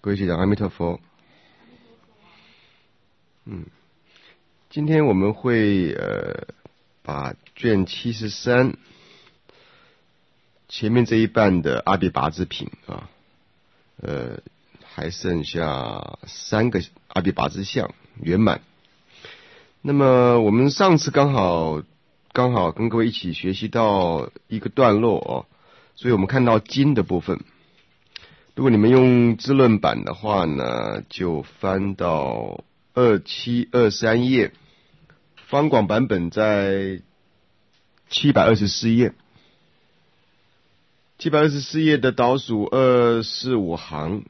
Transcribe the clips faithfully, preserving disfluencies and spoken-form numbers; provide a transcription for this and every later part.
各位学长，阿弥陀佛。嗯，今天我们会呃把卷七十三前面这一半的阿鞞跋致品啊，呃还剩下三个阿鞞跋致相圆满。那么我们上次刚好刚好跟各位一起学习到一个段落哦，所以我们看到经的部分。如果你们用资论版的话呢，就翻到二七二三页，方广版本在七百二十四页，七百二十四页的倒数二四五行，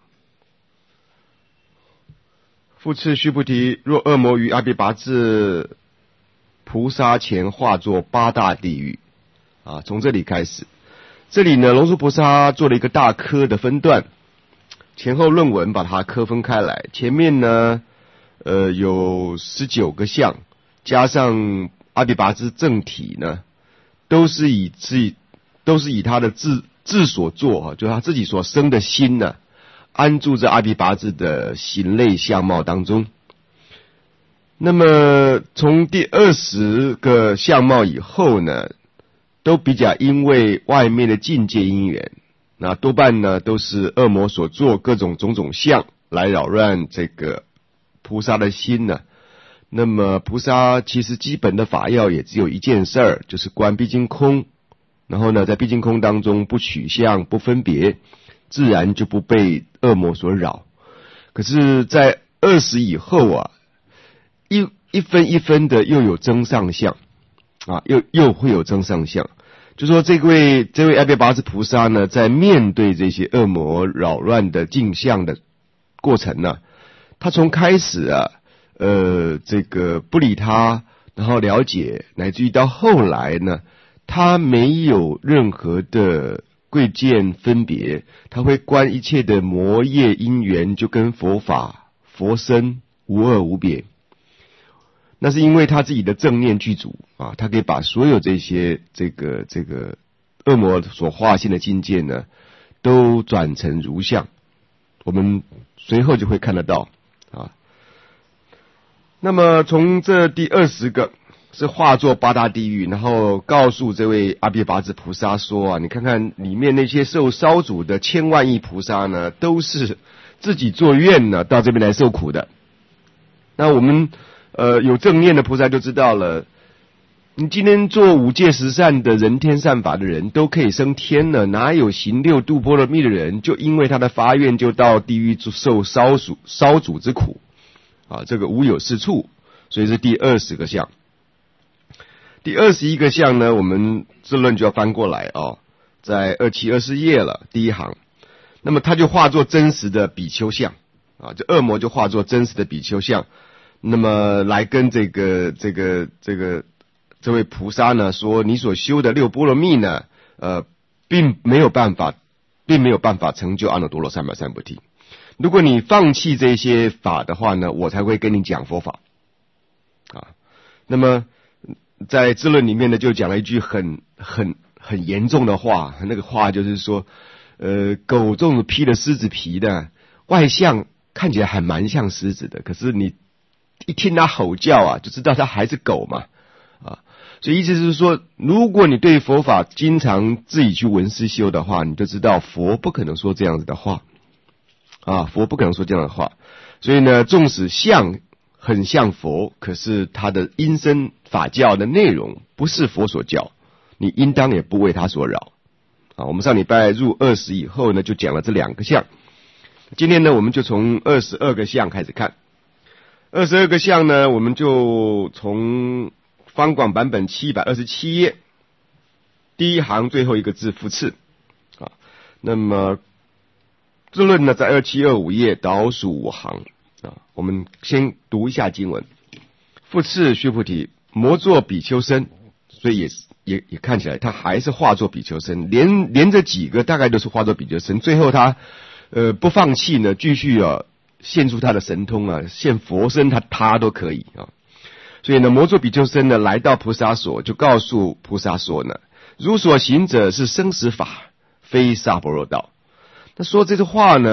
复次须菩提，若恶魔于阿鞞跋致菩萨前化作八大地狱啊，从这里开始。这里呢，龙树菩萨做了一个大科的分段，前后论文把它科分开来。前面呢，呃，有十九个相，加上阿鞞跋致正体呢，都是以自己都是以他的自自所作啊，就是他自己所生的心呢，安住在阿鞞跋致的形类相貌当中。那么从第二十个相貌以后呢，都比较因为外面的境界因缘，那多半呢都是恶魔所做各种种种相来扰乱这个菩萨的心呢。那么菩萨其实基本的法要也只有一件事儿，就是观毕竟空，然后呢在毕竟空当中不取相不分别，自然就不被恶魔所扰。可是在二十以后啊，一一分一分的又有增上相啊，又又会有增上相，就说这位这位阿鞞跋致菩萨呢，在面对这些恶魔扰乱的镜像的过程呢，他从开始啊，呃，这个不理他，然后了解，乃至于到后来呢，他没有任何的贵贱分别，他会观一切的魔业因缘，就跟佛法佛身无二无别。那是因为他自己的正念具足啊，他可以把所有这些这个这个恶魔所化现的境界呢，都转成如相。我们随后就会看得到啊。那么从这第二十个是化作八大地狱，然后告诉这位阿鞞跋致菩萨说啊，你看看里面那些受烧煮的千万亿菩萨呢，都是自己作愿呢到这边来受苦的。那我们呃，有正念的菩萨就知道了，你今天做五戒十善的人天善法的人都可以升天了，哪有行六度波罗蜜的人就因为他的发愿就到地狱受烧煮烧煮之苦啊？这个无有是处，所以是第二十个相。第二十一个相呢，我们这论就要翻过来哦，在二七二四页了，第一行。那么他就化作真实的比丘相啊，这恶魔就化作真实的比丘相。那么来跟这个这个这个这位菩萨呢说，你所修的六波罗蜜呢，呃，并没有办法，并没有办法成就阿耨多罗三藐三菩提。如果你放弃这些法的话呢，我才会跟你讲佛法啊。那么在智论里面呢，就讲了一句很很很严重的话，那个话就是说，呃，狗粽披了狮子皮的，外相看起来还蛮像狮子的，可是你一听他吼叫啊，就知道他还是狗嘛，啊，所以意思是说，如果你对佛法经常自己去闻思修的话，你就知道佛不可能说这样子的话，啊，佛不可能说这样的话。所以呢，纵使像很像佛，可是他的因身法教的内容不是佛所教，你应当也不为他所扰。啊，我们上礼拜入二十以后呢，就讲了这两个相。今天呢，我们就从二十二个相开始看。二十二个相呢，我们就从方广版本七百二十七页第一行最后一个字复次啊。那么智论呢，在二七二五页倒数五行啊。我们先读一下经文。复次须菩提，魔作比丘身，所以也也也看起来他还是化作比丘身，连连着几个大概都是化作比丘身，最后他呃不放弃呢，继续啊现出他的神通啊，现佛身他他都可以啊。所以呢，魔作比丘身呢来到菩萨所，就告诉菩萨说呢，如所行者是生死法，非萨婆若道。他说这句话呢，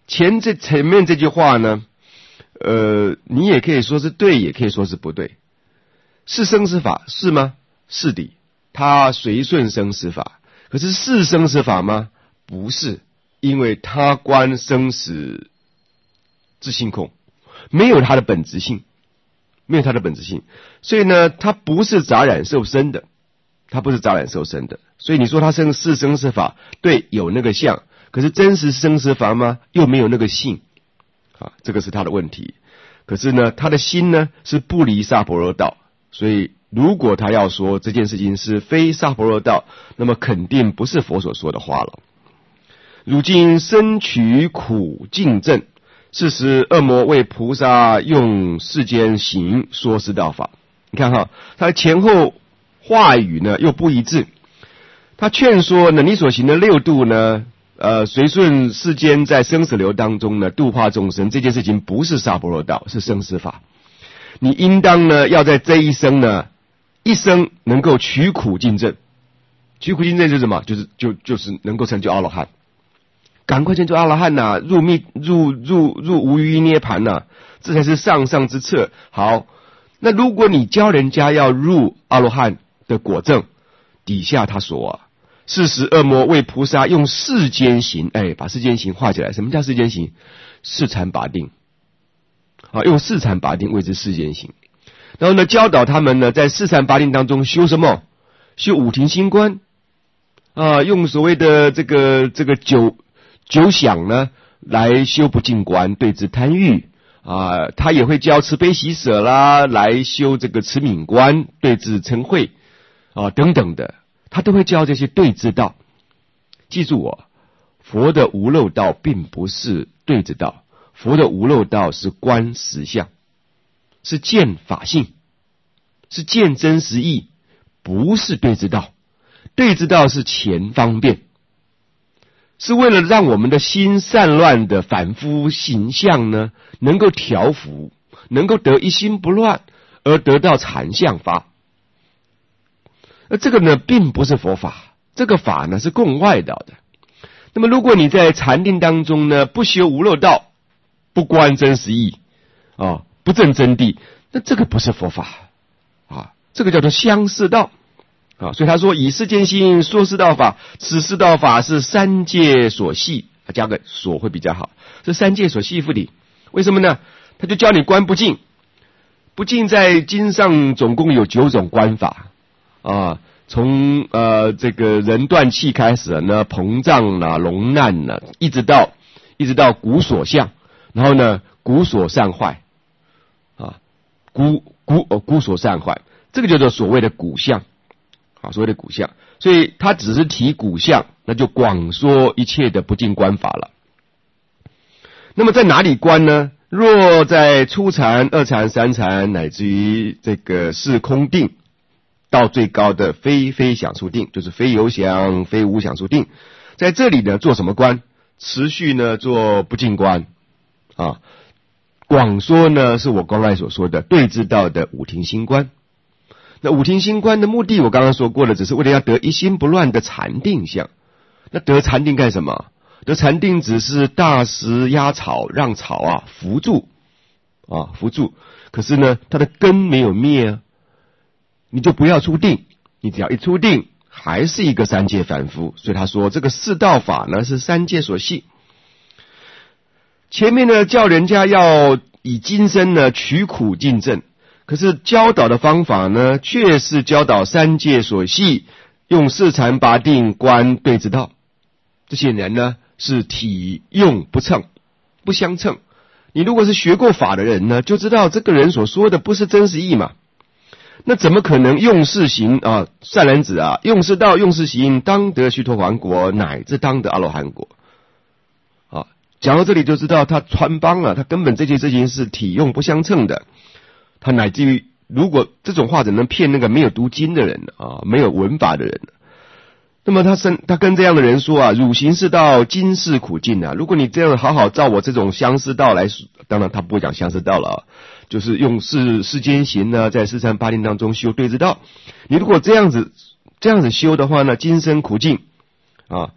前这前面这句话呢，呃，你也可以说是对，也可以说是不对。是生死法是吗？是的，它随顺生死法。可是是生死法吗？不是，因为它观生死之性空，没有它的本质性，没有它的本质性，所以呢，它不是杂染受生的，它不是杂染受生的。所以你说它生是生死法，对，有那个相，可是真实生死法吗？又没有那个性，啊，这个是他的问题。可是呢，他的心呢是不离萨婆若道，所以如果他要说这件事情是非萨婆若道，那么肯定不是佛所说的话了。如今身取苦尽正，是时恶魔为菩萨用世间行说是道法。你看哈，他的前后话语呢又不一致。他劝说呢，你所行的六度呢，呃，随顺世间在生死流当中呢，度化众生，这件事情不是萨婆若道，是生死法。你应当呢，要在这一生呢，一生能够取苦尽正。取苦尽正就是什么？就是就就是能够成就阿罗汉。赶快成就阿罗汉呐，入密入入入无余涅盘呐，这才是上上之策。好，那如果你教人家要入阿罗汉的果证，底下他说啊，是时恶魔为菩萨用世间行，哎，把世间行画起来。什么叫世间行？四禅八定啊，用四禅八定谓之世间行。然后呢，教导他们呢，在四禅八定当中修什么？修五停心观啊，用所谓的这个这个九九想呢，来修不净观，对治贪欲啊。他也会教慈悲喜舍啦，来修这个慈悯观，对治嗔恚啊等等的，他都会教这些对治道。记住我，佛的无漏道并不是对治道，佛的无漏道是观实相，是见法性，是见真实义，不是对治道。对治道是前方便，是为了让我们的心散乱的反复形象呢，能够调伏，能够得一心不乱，而得到禅相法。而这个呢，并不是佛法，这个法呢是共外道的。那么，如果你在禅定当中呢，不修无漏道，不观真实义啊，不证真谛，那这个不是佛法啊，这个叫做相似道啊。所以他说，以世间心说是道法，此是道法是三界所系，加个所会比较好，是三界所系缚的。为什么呢？他就教你观不净，不净在经上总共有九种观法啊。从呃这个人断气开始呢，膨胀啦、隆难啦，一直到一直到骨所相，然后呢骨所散坏啊，骨骨哦骨所散坏，这个叫做所谓的骨相啊，所谓的骨相。所以他只是提骨相，那就广说一切的不净观法了。那么在哪里观呢？若在初禅、二禅、三禅，乃至于这个是空定，到最高的非非想处定，就是非有想非无想处定，在这里呢做什么观？持续呢做不净观啊。广说呢是我刚才所说的对治道的五停心观。那五停心观的目的我刚刚说过了，只是为了要得一心不乱的禅定相。那得禅定干什么？得禅定只是大石压草，让草啊伏住啊伏住，可是呢它的根没有灭啊，你就不要出定，你只要一出定，还是一个三界凡夫。所以他说这个四道法呢是三界所系。前面呢叫人家要以今生呢取苦尽正，可是教导的方法呢却是教导三界所系，用四禅八定观对治道。这些人呢是体用不称，不相称。你如果是学过法的人呢，就知道这个人所说的不是真实义嘛。那怎么可能用事行啊？善男子啊，用事道，用事行，当得须陀洹果，乃至当得阿罗汉果。啊，讲到这里就知道他穿帮了，他根本这件事情是体用不相称的。他乃至于，如果这种话只能骗那个没有读经的人啊，没有文法的人。那么他生他跟这样的人说啊，汝行是道，今世苦尽啊。如果你这样好好照我这种相似道来，当然他不会讲相似道了啊，就是用世世间行呢，在四禅八定当中修对治道。你如果这样子这样子修的话呢，今生苦尽啊，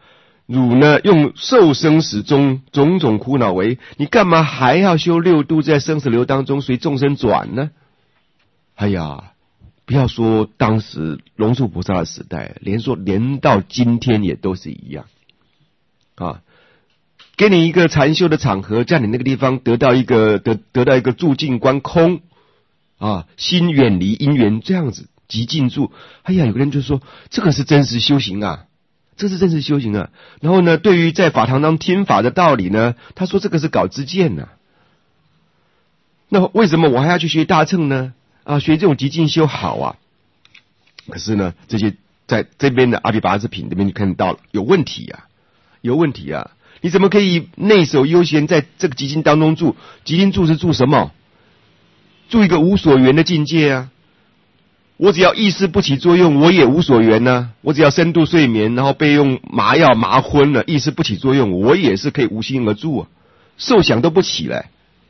汝呢用受生死中种种苦恼为，你干嘛还要修六度，在生死流当中随众生转呢？哎呀，不要说当时龙树菩萨的时代，连说连到今天也都是一样啊。给你一个禅修的场合，在你那个地方得到一个得得到一个住境观空啊，心远离因缘，这样子极静住。哎呀，有个人就说这个是真实修行啊，这是真实修行啊。然后呢，对于在法堂当听法的道理呢，他说这个是搞知见呐、啊。那为什么我还要去学大乘呢？啊，学这种极静修好啊。可是呢，这些在这边的阿毗跋致品这边就看到了有问题啊，有问题啊。你怎么可以内守悠闲，在这个极静当中住？极静住是住什么？住一个无所缘的境界啊！我只要意识不起作用，我也无所缘呢、啊。我只要深度睡眠，然后被用麻药麻昏了，意识不起作用，我也是可以无心而住啊，受想都不起来。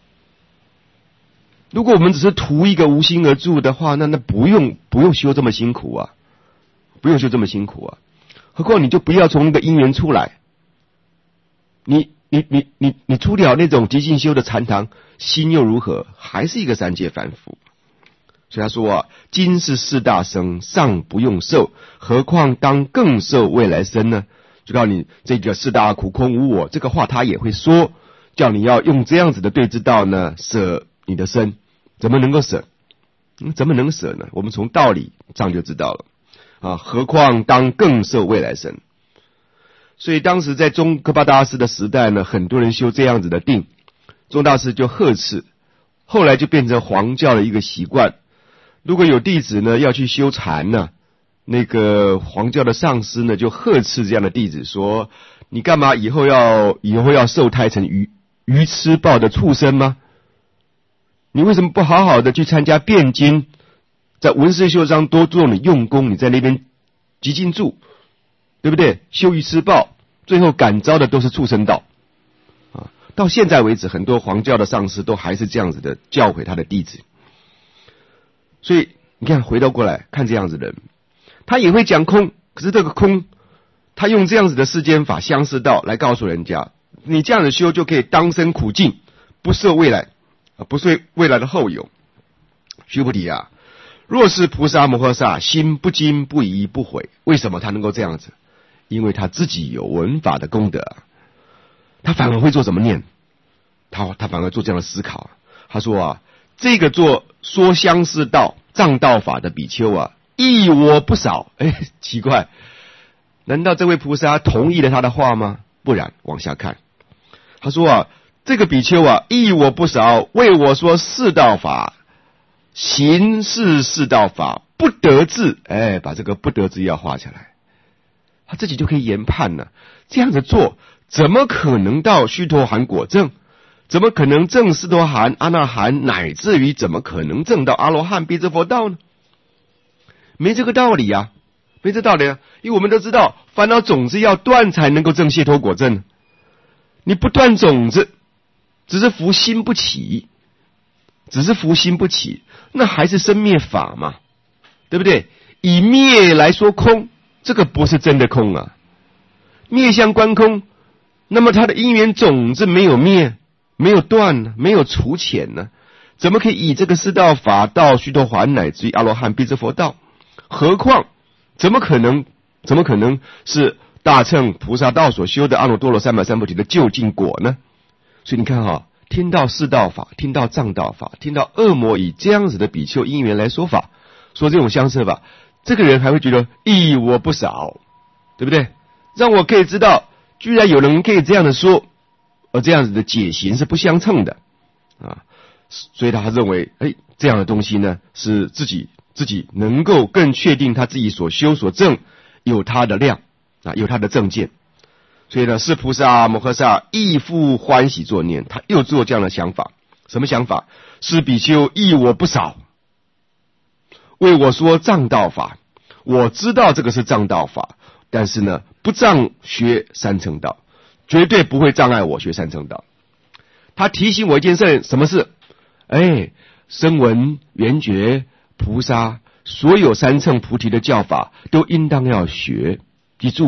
如果我们只是图一个无心而住的话，那那不用不用修这么辛苦啊，不用修这么辛苦啊。何况你就不要从那个因缘出来。你你你你你出了那种极静修的禅堂，心又如何？还是一个三界凡夫。所以他说啊，今是四大生，尚不用受，何况当更受未来生呢？就告诉你这个四大苦空无我，这个话他也会说，叫你要用这样子的对之道呢，舍你的身。怎么能够舍？嗯、怎么能舍呢？我们从道理上就知道了啊。何况当更受未来生。所以当时在宗喀巴大师的时代呢，很多人修这样子的定，宗大师就呵斥，后来就变成黄教的一个习惯。如果有弟子呢要去修禅呢，那个黄教的上师呢就呵斥这样的弟子说：你干嘛以后要以后要受胎成鱼鱼吃豹的畜生吗？你为什么不好好的去参加辩经，在文思修上多做你用功，你在那边极静住，对不对？修鱼吃豹，最后感召的都是畜生道啊！到现在为止，很多黄教的上师都还是这样子的教诲他的弟子。所以你看，回到过来看这样子的人，他也会讲空，可是这个空，他用这样子的世间法相似道来告诉人家，你这样子修就可以当生苦境，不受未来啊，不受未来的后有。须菩提啊，若是菩萨摩诃萨心不惊不疑不悔，为什么他能够这样子？因为他自己有闻法的功德、啊，他反而会做什么念？他他反而做这样的思考、啊。他说啊，这个做说相似道藏道法的比丘啊，益我不少。哎，奇怪，难道这位菩萨同意了他的话吗？不然，往下看，他说啊，这个比丘啊，益我不少，为我说四道法，行是四道法，不得志。哎，把这个不得志要画下来。他自己就可以研判了，这样子做怎么可能到须陀洹果证？怎么可能证斯陀含、阿那含，乃至于怎么可能证到阿罗汉辟支佛道呢？没这个道理啊，没这道理啊！因为我们都知道，烦恼种子要断才能够证解脱果证。你不断种子，只是伏心不起，只是伏心不起，那还是生灭法嘛，对不对？以灭来说空。这个不是真的空啊，灭相观空，那么它的因缘种子没有灭，没有断，没有除浅呢，怎么可以以这个四道法到须陀洹乃至于阿罗汉辟支佛道？何况怎么可能？怎么可能是大乘菩萨道所修的阿耨多罗三藐三菩提的究竟果呢？所以你看哈、哦，听到四道法，听到藏道法，听到恶魔以这样子的比丘因缘来说法，说这种相似法。这个人还会觉得益我不少，对不对？让我可以知道，居然有人可以这样的说，而这样子的解行是不相称的啊，所以他认为，哎，这样的东西呢，是自己自己能够更确定他自己所修所证有他的量啊，有他的正见。所以呢，是菩萨摩诃萨亦复欢喜作念，他又做这样的想法，什么想法？是比丘益我不少。为我说藏道法，我知道这个是藏道法，但是呢，不障学三乘道，绝对不会障碍我学三乘道。他提醒我一件事，什么事？哎，声闻、缘觉、菩萨，所有三乘菩提的教法，都应当要学。记住，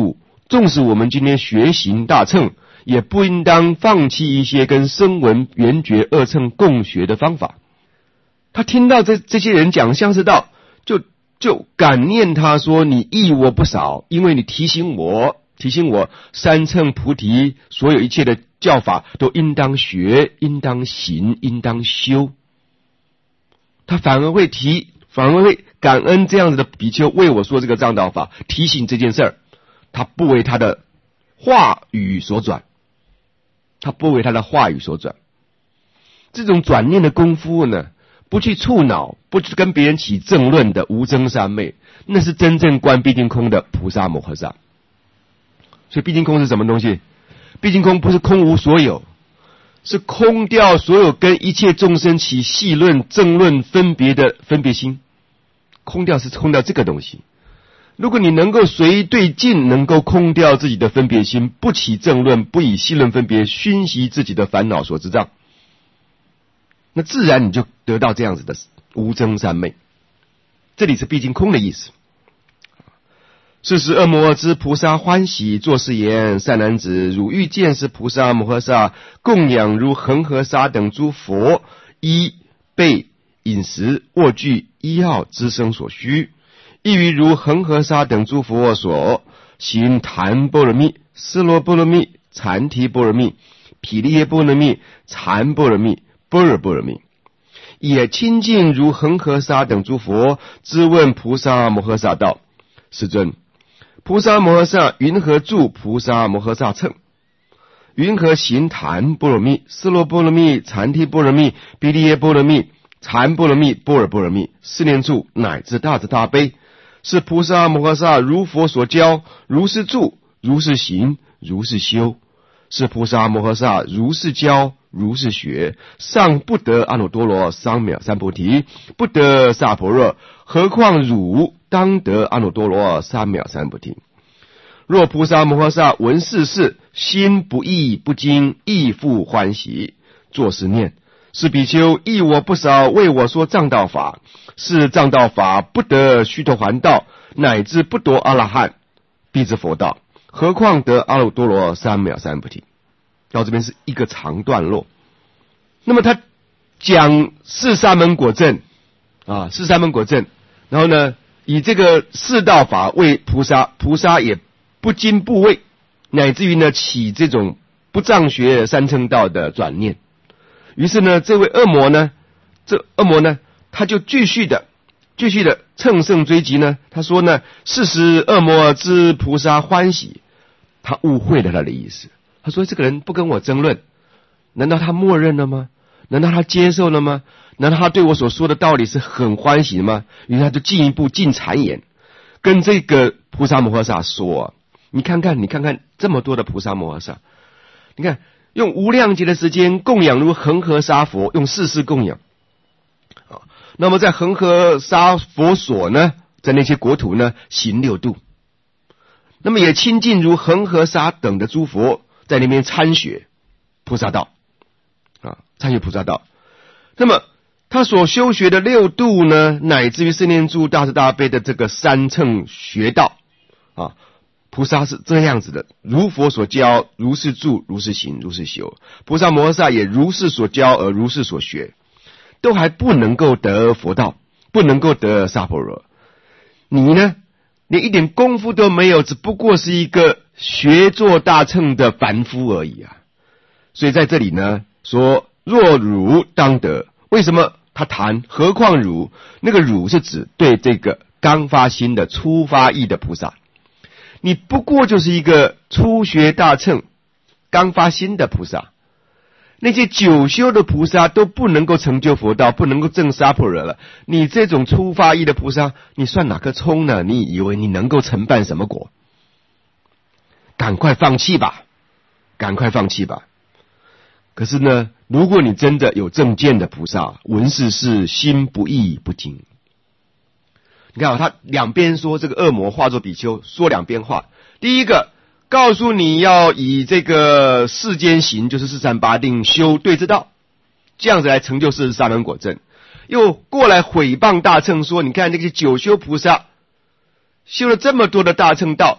纵使我们今天学行大乘，也不应当放弃一些跟声闻缘觉二乘共学的方法。他听到这这些人讲相是道，就就感念他说：“你益我不少，因为你提醒我，提醒我三乘菩提所有一切的教法都应当学，应当行，应当修。”他反而会提，反而会感恩这样子的比丘为我说这个藏道法，提醒这件事儿，他不为他的话语所转，他不为他的话语所转。这种转念的功夫呢，不去触恼，不去跟别人起争论的无争三昧，那是真正观毕竟空的菩萨摩诃萨。所以毕竟空是什么东西？毕竟空不是空无所有，是空掉所有跟一切众生起细论、争论、分别的分别心。空掉是空掉这个东西。如果你能够随对境，能够空掉自己的分别心，不起争论，不以细论分别熏习自己的烦恼所知障，那自然你就得到这样子的无争三昧。这里是毕竟空的意思。是时恶魔之菩萨欢喜，作是言：善男子，汝欲见是菩萨摩诃萨供养如恒河沙等诸佛，衣被饮食卧具医药之生所需，亦于如恒河沙等诸佛所行檀波罗蜜、斯罗波罗蜜、禅提波罗蜜、毗利耶波罗蜜、禅波罗蜜、般若波罗蜜，也亲近如恒河沙等诸佛，知问菩萨摩诃萨道：世尊，菩萨摩诃萨云何住菩萨摩诃萨乘？云何行檀波罗蜜、斯罗波罗蜜、禅提波罗蜜、毗利耶波罗蜜、禅波罗蜜、般若波罗蜜四念处乃至大慈大悲？是菩萨摩诃萨如佛所教，如是住，如是行，如是修。是菩萨摩诃萨如是教，如是学，尚不得阿耨多罗三藐三菩提，不得萨婆若，何况汝当得阿耨多罗三藐三菩提。若菩萨摩诃萨闻是事，心不异不惊，亦复欢喜，作是念：是比丘益我不少，为我说藏道法，是藏道法不得须陀洹道，乃至不夺阿罗汉，必知佛道，何况得阿耨多罗三藐三菩提。到这边是一个长段落。那么他讲四沙门果证啊，四沙门果证，然后呢，以这个四道法为菩萨，菩萨也不惊不畏，乃至于呢起这种不障学三乘道的转念。于是呢，这位恶魔呢，这恶魔呢，他就继续的、继续的乘胜追击呢。他说呢，是时恶魔之菩萨欢喜，他误会了他的意思。他说这个人不跟我争论，难道他默认了吗？难道他接受了吗？难道他对我所说的道理是很欢喜的吗？于是他就进一步进谗言，跟这个菩萨摩诃萨说、啊：你看看，你看看这么多的菩萨摩诃萨，你看。用无量劫的时间供养如恒河沙佛，用世事供养。那么在恒河沙佛所呢，在那些国土呢行六度。那么也亲近如恒河沙等的诸佛，在那边参学菩萨道啊，参学菩萨道。那么他所修学的六度呢，乃至于四念住大慈大悲的这个三乘学道啊。菩萨是这样子的，如佛所教，如是住，如是行，如是修。菩萨摩诃萨也如是所教而如是所学，都还不能够得佛道，不能够得萨婆若。你呢，连一点功夫都没有，只不过是一个学做大乘的凡夫而已啊。所以在这里呢，说若汝当得，为什么他谈何况汝？那个汝是指对这个刚发心的初发意的菩萨。你不过就是一个初学大乘刚发心的菩萨，那些久修的菩萨都不能够成就佛道，不能够证萨婆若了。你这种初发意的菩萨，你算哪个葱呢？你以为你能够承办什么果？赶快放弃吧，赶快放弃吧。可是呢，如果你真的有正见的菩萨，闻是事，心不异不惊。你看、啊、他两边说这个恶魔化作比丘，说两边话。第一个告诉你要以这个世间行，就是四禅八定修对之道，这样子来成就四十沙门果证。又过来毁谤大乘，说你看那些九修菩萨修了这么多的大乘道，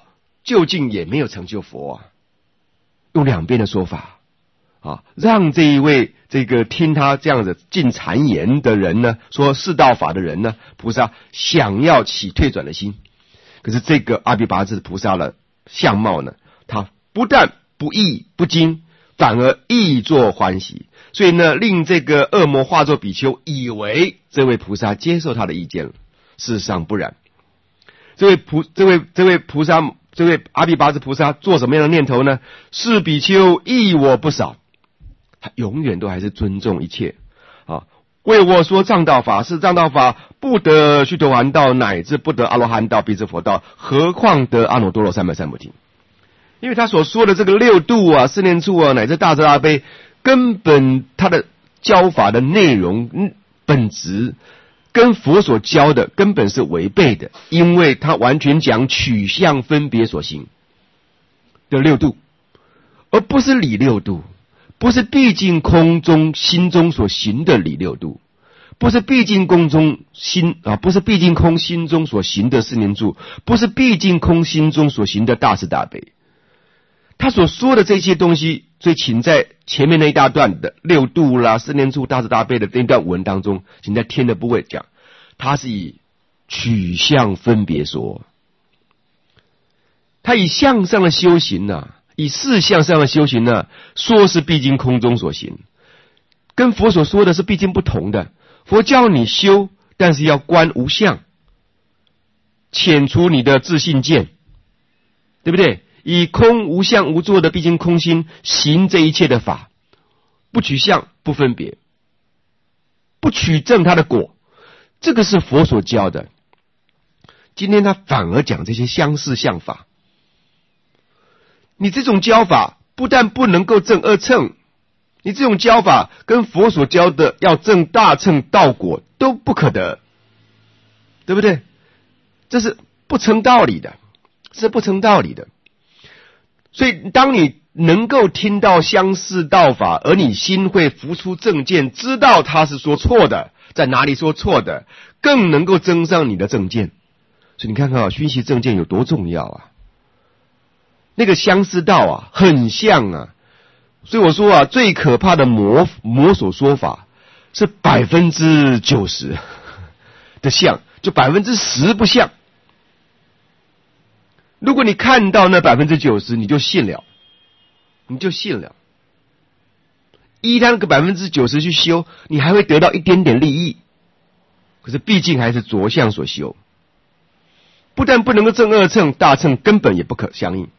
究竟也没有成就佛啊。用两边的说法啊，让这一位这个听他这样子进谗言的人呢，说四道法的人呢，菩萨想要起退转的心。可是这个阿鞞跋致菩萨的相貌呢，他不但不义不精，反而意作欢喜，所以呢，令这个恶魔化作比丘以为这位菩萨接受他的意见了。事实上不然，这位菩这位这位菩萨这位阿鞞跋致菩萨做什么样的念头呢？是比丘益我不少，他永远都还是尊重一切啊。为我说藏道法，是藏道法不得须陀洹道，乃至不得阿罗汉道、辟支佛道，何况得阿耨多罗三藐三菩提？因为他所说的这个六度啊、四念处啊，乃至大慈大悲，根本他的教法的内容本质跟佛所教的根本是违背的，因为他完全讲取向分别所行的六度，而不是理六度，不是毕竟空中心中所行的理六度，不是毕竟空中心啊，不是毕竟空心中所行的四念处，不是毕竟空心中所行的大慈大悲。他所说的这些东西，所以请在前面那一大段的六度啦、四念处、大慈大悲的这一段文当中，请在天的部位讲，他是以取向分别说，他以向上的修行呢、啊，以四向上的修行呢、啊，说是毕竟空中所行，跟佛所说的是毕竟不同的。佛教你修，但是要观无相，遣除你的自信见，对不对？以空无相无作的毕竟空心行这一切的法，不取相不分别，不取证他的果，这个是佛所教的。今天他反而讲这些相似相法，你这种教法不但不能够证二乘，你这种教法跟佛所教的要证大乘道果都不可得，对不对？这是不成道理的，是不成道理的。所以当你能够听到相似道法，而你心会浮出正见，知道他是说错的，在哪里说错的，更能够增上你的正见。所以你看看啊，熏习正见有多重要啊！那个相似道啊，很像啊。所以我说啊，最可怕的魔魔所说法是百分之九十的像，就百分之十不像。如果你看到那百分之九十，你就信了，你就信了。依他那个百分之九十去修，你还会得到一点点利益。可是毕竟还是着相所修，不但不能够证二乘，大乘根本也不可相应。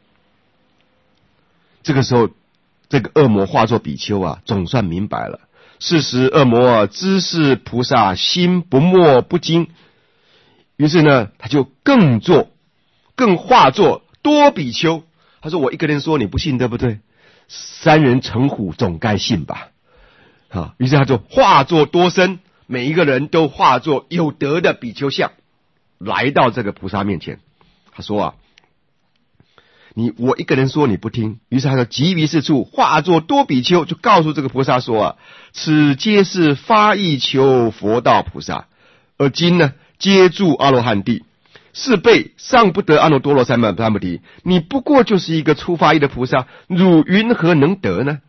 这个时候，这个恶魔化作比丘啊，总算明白了。是时恶魔啊，知是菩萨心不没不精，于是呢，他就更做。更化作多比丘，他说：“我一个人说你不信，对不对？三人成虎，总该信吧？”啊，于是他就化作多身，每一个人都化作有德的比丘像，来到这个菩萨面前。他说：“啊，你我一个人说你不听，于是他就急于四处化作多比丘，就告诉这个菩萨说啊，此皆是发意求佛道菩萨，而今呢，皆住阿罗汉地。”是辈尚不得阿耨多罗三藐三菩提，你不过就是一个初发意的菩萨，汝云何能得呢？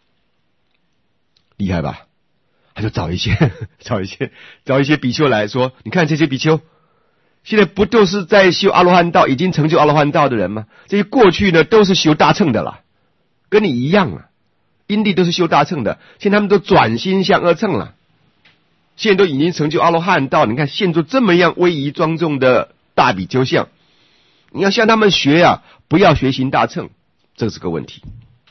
厉害吧？他就找一些找一些找一些比丘来说，你看这些比丘现在不都是在修阿罗汉道，已经成就阿罗汉道的人吗？这些过去呢都是修大乘的啦，跟你一样啊，因地都是修大乘的，现在他们都转心向二乘了，现在都已经成就阿罗汉道。你看现做这么样威仪庄重的大比丘像，你要向他们学啊，不要学行大乘，这是个问题。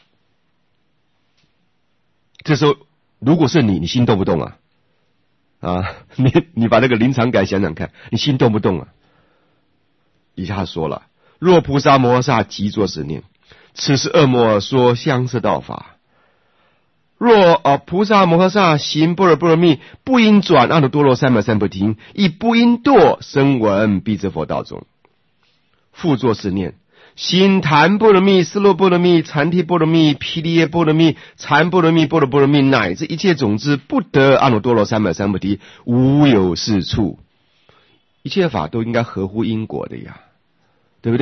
这时候如果是你，你心动不动啊？啊，你你把那个临场感想想看，你心动不动啊？以下说了：若菩萨摩诃萨即作是念，此是恶魔说相似道法。若啊菩萨摩诃萨行般若波罗蜜，不应转阿耨多罗三藐三菩提，亦不应堕声闻辟支佛道中。复作是念：行檀般若蜜、斯罗般若蜜、禅提般若蜜、毗梨耶般若蜜、禅般若蜜、般若波罗蜜，乃至一切种子，不得阿耨多罗三藐三菩提，无有是处。一切法都应该合乎因果的呀，对不对？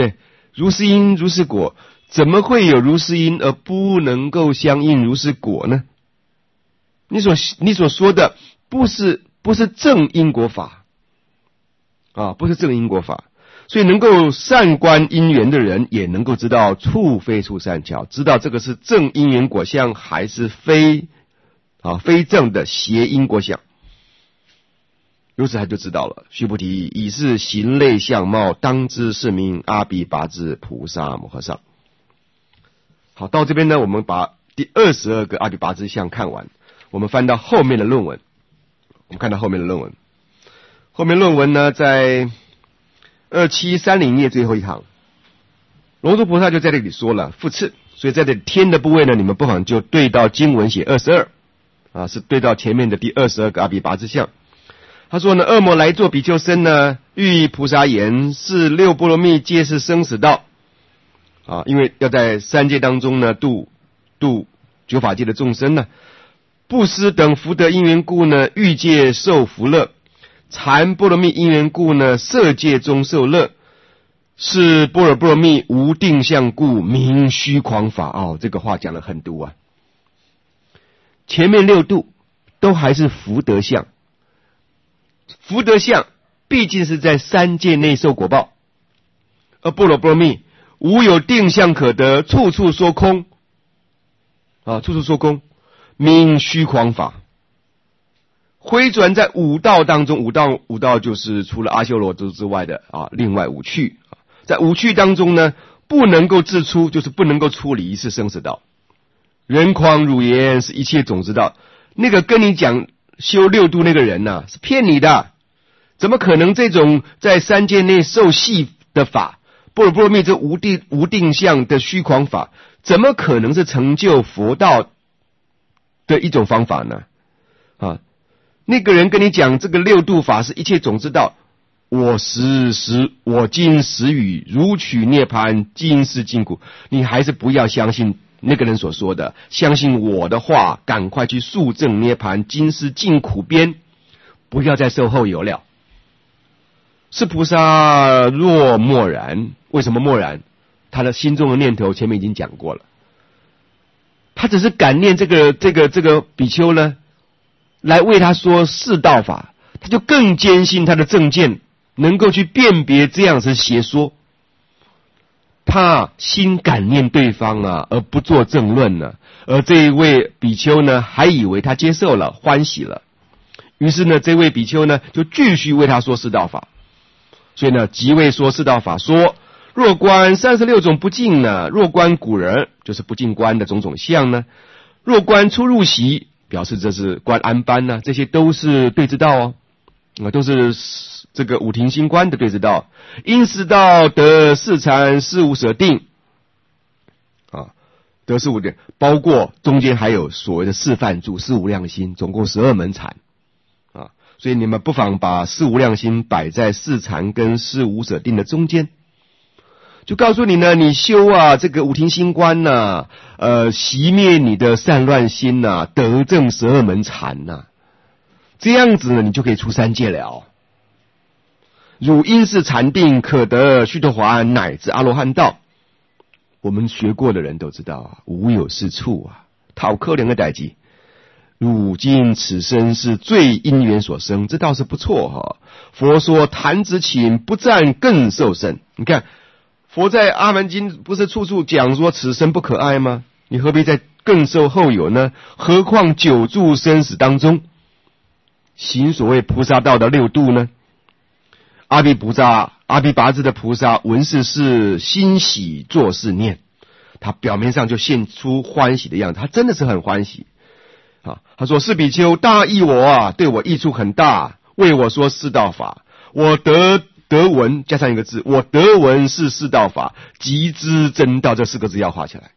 如是因如是果，怎么会有如是因而不能够相应如是果呢？你所你所说的不是不是正因果法啊，不是正因果法。所以能够善观因缘的人，也能够知道处非处善巧，知道这个是正因缘果相，还是非啊非正的邪因果相。如此他就知道了。须菩提，以是行类相貌，当知是名阿鼻拔智菩萨摩诃萨。好，到这边呢，我们把第二十二个阿鼻拔智相看完。我们翻到后面的论文，我们看到后面的论文。后面论文呢，在二七三零页最后一行，龙树菩萨就在这里说了复次，所以在这天的部位呢，你们不妨就对到经文写二十二啊，是对到前面的第二十二个阿鼻拔智相。他说呢，恶魔来作比丘僧呢，欲菩萨言，是六波罗蜜皆是生死道啊，因为要在三界当中呢度度九法界的众生呢，布施等福德因缘故呢，欲界受福乐。禅波罗蜜因缘故呢，色界中受乐，是般若波罗蜜无定相故，名虚诳法。哦，这个话讲得很毒啊。前面六度都还是福德相，福德相毕竟是在三界内受果报，而般若波罗蜜无有定相可得，处处说空啊，处处说空，名虚诳法。回转在五道当中，五道五道就是除了阿修罗之外的啊，另外五趣，在五趣当中呢，不能够自出，就是不能够出离是生死道。人诳汝言是一切种子道，那个跟你讲修六度那个人呢、啊，是骗你的，怎么可能这种在三界内受系的法，般若波罗蜜这无定无定相的虚诳法，怎么可能是成就佛道的一种方法呢？啊？那个人跟你讲这个六度法是一切种子道，我实实我今实语如取涅槃，今世尽苦，你还是不要相信那个人所说的，相信我的话，赶快去速证涅槃，今世尽苦边，不要再受后有了。是菩萨若默然，为什么默然？他的心中的念头前面已经讲过了，他只是感念这个这个这个比丘呢，来为他说四道法，他就更坚信他的正见能够去辨别这样是邪说。他心感念对方啊，而不做正论呢、啊。而这一位比丘呢，还以为他接受了，欢喜了。于是呢，这位比丘呢，就继续为他说四道法。所以呢，即为说四道法，说若观三十六种不净呢，若观古人就是不净观的种种相呢，若观出入席。表示这是观安般呢、啊，这些都是对治道哦，啊，都是这个五停心观的对治道。因四道得四禅四无舍定，啊，得四无定，包括中间还有所谓的四梵住、四无量心，总共十二门禅啊。所以你们不妨把四无量心摆在四禅跟四无舍定的中间。就告诉你呢，你修啊这个五停心观呐、啊，呃，熄灭你的散乱心呐、啊，得正十二门禅呐、啊，这样子呢，你就可以出三界了。汝因是禅定，可得须陀洹乃至阿罗汉道。我们学过的人都知道啊，无有是处啊，讨可怜的代际。汝今此生是最因缘所生，这倒是不错哈、啊。佛说弹指顷，不赞更受胜。你看。佛在阿含经不是处处讲说此生不可爱吗？你何必再更受后有呢？何况久住生死当中，行所谓菩萨道的六度呢？阿鼻菩萨、阿鼻拔智的菩萨闻是事，欣喜作是念，他表面上就现出欢喜的样子，他真的是很欢喜啊！他说：“是比丘大益我啊，对我益处很大，为我说四道法，我得。”得闻加上一个字，我得闻是四道法，即知真道，这四个字要画起来。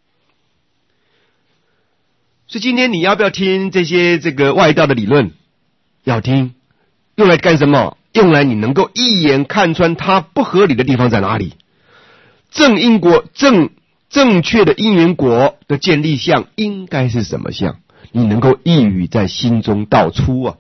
所以今天你要不要听这些这个外道的理论？要听，用来干什么？用来你能够一眼看穿它不合理的地方在哪里。正因果正正确的因缘果的建立相应该是什么相？你能够一语在心中道出啊。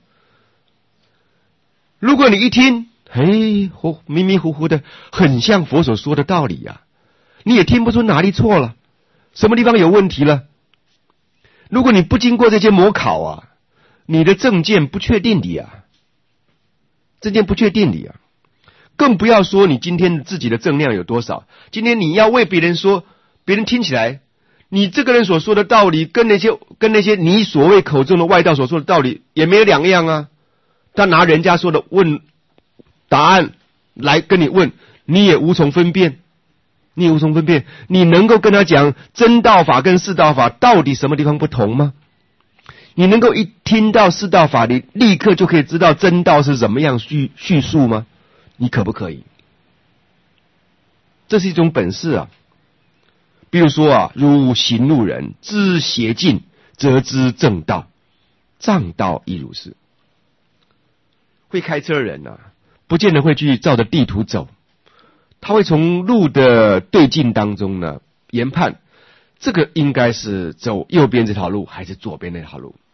如果你一听，嘿，迷迷糊糊的，很像佛所说的道理呀、啊。 你也听不出哪里错了，什么地方有问题了。如果你不经过这些模考啊，你的证件不确定的啊，证件不确定的啊，更不要说你今天自己的正量有多少。今天你要为别人说，别人听起来，你这个人所说的道理，跟那些跟那些你所谓口中的外道所说的道理也没有两样啊。他拿人家说的问答案来跟你问，你也无从分辨，你也无从分辨。你能够跟他讲真道法跟四道法到底什么地方不同吗？你能够一听到四道法，你立刻就可以知道真道是怎么样叙叙述吗？你可不可以？这是一种本事啊。比如说啊，如行路人知邪径，则知正道，障道亦如是。会开车的人啊，不见得会去照着地图走，他会从路的对境当中呢研判，这个应该是走右边这条路还是左边那条路。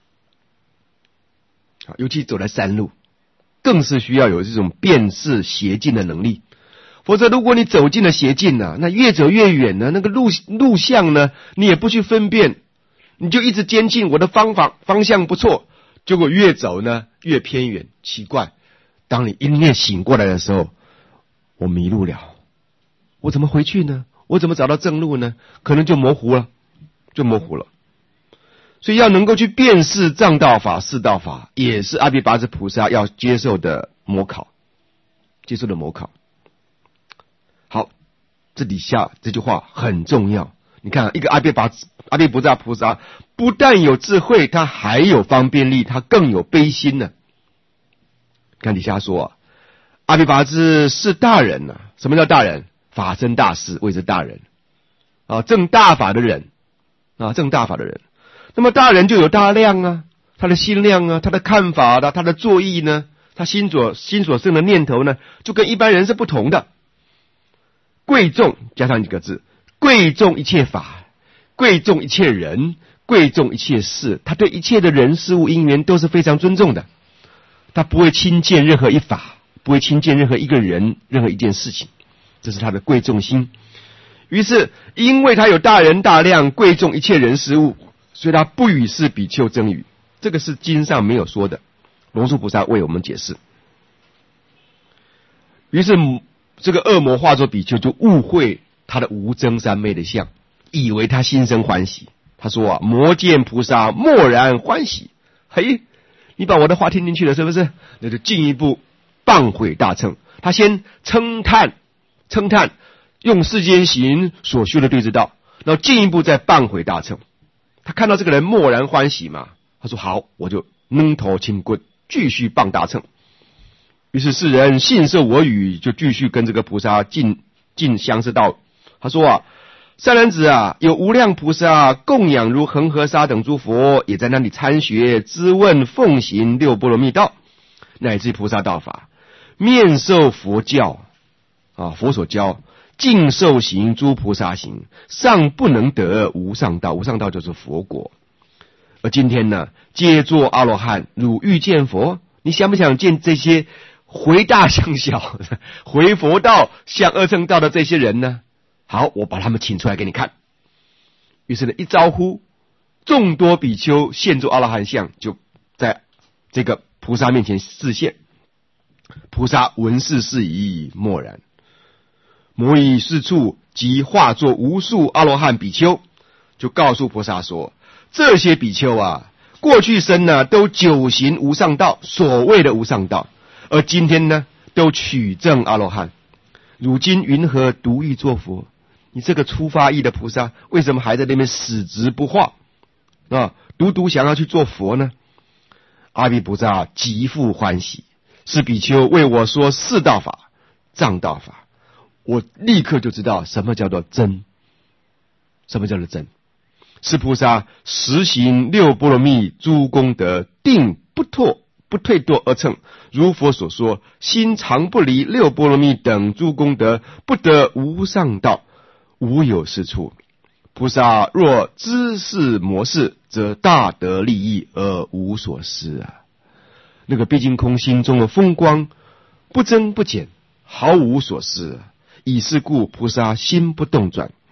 尤其走在山路，更是需要有这种辨识邪径的能力。否则如果你走进了邪径呢，那越走越远呢，那个路路向呢你也不去分辨，你就一直坚信我的方法方向不错，结果越走呢越偏远。奇怪，当你一念醒过来的时候，我迷路了，我怎么回去呢？我怎么找到正路呢？可能就模糊了，就模糊了。所以要能够去辨识障道法、四道法，也是阿鞞跋致菩萨要接受的模考，接受的模考。好，这底下这句话很重要。你看，一个阿鞞跋致阿鞞跋致菩萨，不但有智慧，他还有方便力，他更有悲心呢。看底下说啊，阿鞞跋致是大人呐、啊。什么叫大人？法身大士谓之大人啊，正大法的人啊，正大法的人。那么大人就有大量啊，他的心量啊，他的看法的，他的作意呢，他心所心所生的念头呢，就跟一般人是不同的。贵重加上几个字，贵重一切法，贵重一切人，贵重一切事，他对一切的人事物因缘都是非常尊重的，他不会轻贱任何一法，不会轻贱任何一个人，任何一件事情，这是他的贵重心。于是因为他有大人大量，贵重一切人事物，所以他不与世比丘争语，这个是经上没有说的，龙树菩萨为我们解释。于是这个恶魔化作比丘就误会他的无争三昧的相，以为他心生欢喜。他说啊，魔见菩萨默然欢喜。嘿，你把我的话听进去了是不是？那就进一步谤毁大乘。他先称叹称叹用世间行所修的对之道，然后进一步再谤毁大乘。他看到这个人默然欢喜嘛，他说好，我就扔头轻棍，继续谤大乘。于是世人信受我语，就继续跟这个菩萨进进相似道。他说啊，善男子啊，有无量菩萨供养如恒河沙等诸佛，也在那里参学知问奉行六波罗蜜道，乃至菩萨道法，面受佛教啊，佛所教，尽受行诸菩萨行，尚不能得无上道。无上道就是佛国。而今天呢，皆作阿罗汉，汝欲见佛？你想不想见这些回大向小、回佛道、向二乘道的这些人呢？好，我把他们请出来给你看。于是呢，一招呼，众多比丘现作阿罗汉相，就在这个菩萨面前示现。菩萨闻是事宜，默然。摩以是处即化作无数阿罗汉比丘，就告诉菩萨说：这些比丘啊，过去生呢都久行无上道，所谓的无上道，而今天呢都取证阿罗汉。如今云何独欲作佛？你这个出发意的菩萨，为什么还在那边死执不化啊？独独想要去做佛呢？阿鞞菩萨极复欢喜，是比丘为我说四道法、藏道法，我立刻就知道什么叫做真，什么叫做真。是菩萨实行六波罗蜜诸功德，定不退不退堕二乘，如佛所说，心常不离六波罗蜜等诸功德，不得无上道，无有是处。菩萨若知是模式，则大得利益而无所失啊！那个毕竟空心中的风光，不增不减，毫无所失。以是故，菩萨心不动转，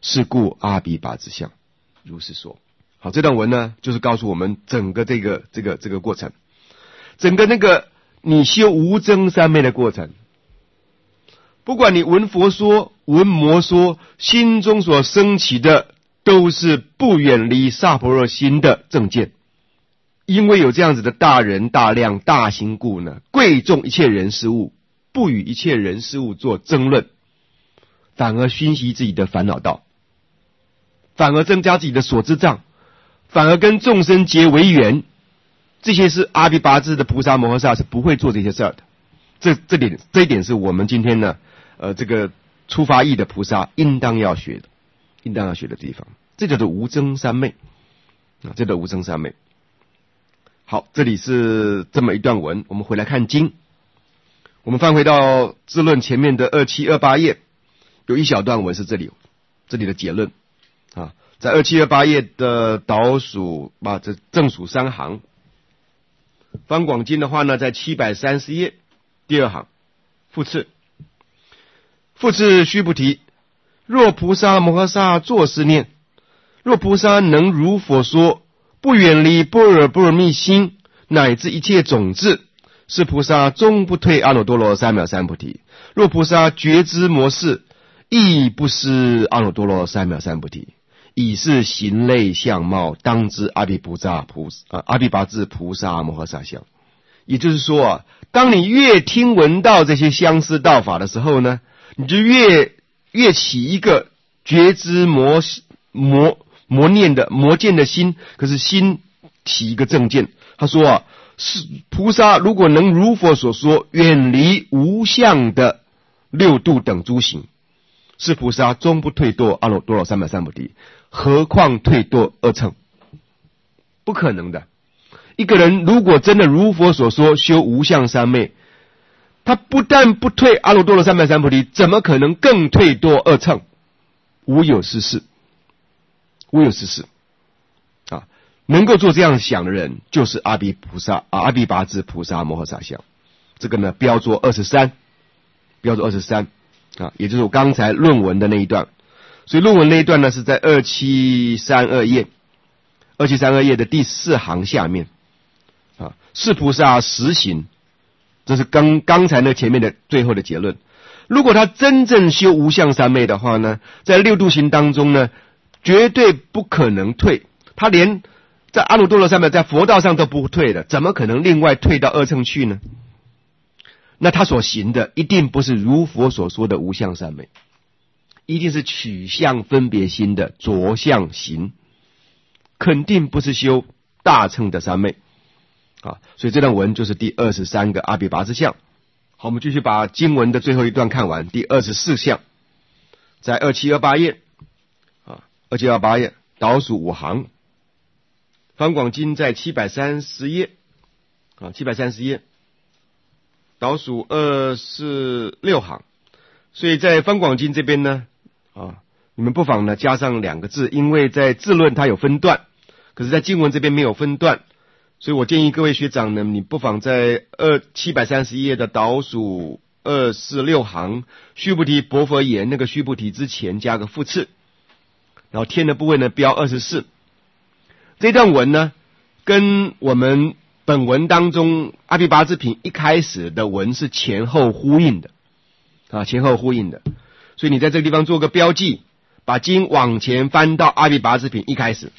是故阿比拔之相，如是说。好，这段文呢，就是告诉我们整个这个这个这个过程，整个那个你修无争三昧的过程。不管你闻佛说、闻魔说，心中所升起的都是不远离萨婆若心的正见。因为有这样子的大人、大量、大心故呢，贵重一切人事物，不与一切人事物做争论，反而熏习自己的烦恼道，反而增加自己的所知障，反而跟众生结为缘。这些是阿毗跋致的菩萨摩诃萨是不会做这些事儿的。这这点这一点是我们今天呢，呃，这个出发意的菩萨应当要学的，应当要学的地方。这叫做无争三昧啊，这叫无争三昧。好，这里是这么一段文，我们回来看经。我们翻回到智论前面的二七二八页，有一小段文是这里，这里的结论啊，在二七二八页的倒数啊，这正数三行。方广经的话呢，在七百三十页第二行复次，复次须菩提，若菩萨摩诃萨作是念，若菩萨能如佛说，不远离般若波罗蜜心，乃至一切种子，是菩萨终不退阿耨多罗三藐三菩提。若菩萨觉知魔事，亦不失阿耨多罗三藐三菩提。以是行类相貌，当知阿毗菩萨菩啊阿毗跋致菩萨摩诃萨相。也就是说啊，当你越听闻到这些相似道法的时候呢，你就越越起一个觉知魔魔魔念的魔见的心，可是心起一个正见。他说啊，是菩萨如果能如佛所说，远离无相的六度等诸行，是菩萨终不退堕阿耨多罗三藐三菩提，何况退堕二乘？不可能的。一个人如果真的如佛所说修无相三昧，他不但不退阿耨多罗三藐三菩提，怎么可能更退堕二乘？无有是事，无有是事啊！能够做这样想的人，就是阿毗菩萨啊，阿毗跋致菩萨摩诃萨相。这个呢，标作二十三，标作二十三啊，也就是我刚才论文的那一段。所以论文那一段呢，是在二七三二页，二七三二页的第四行下面啊，是菩萨实行。这是刚刚才那前面的最后的结论。如果他真正修无相三昧的话呢，在六度行当中呢，绝对不可能退。他连在阿耨多罗三藐在佛道上都不退的，怎么可能另外退到二乘去呢？那他所行的一定不是如佛所说的无相三昧，一定是取相分别心的着相行，肯定不是修大乘的三昧啊。所以这段文就是第二十三个阿毗跋致相。好，我们继续把经文的最后一段看完。第二十四项，在二七二八页啊，二七二八页倒数五行。方广经在七百三十页啊，七百三十页倒数二四六行。所以在方广经这边呢啊，你们不妨呢加上两个字，因为在智论它有分段，可是在经文这边没有分段。所以我建议各位学长呢，你不妨在二七百三十页的倒数二四六行，须菩提薄佛言那个须菩提之前加个复次，然后天的部分呢标二十四。这段文呢，跟我们本文当中阿毗跋致品一开始的文是前后呼应的啊，前后呼应的。所以你在这个地方做个标记，把经往前翻到阿毗跋致品一开始。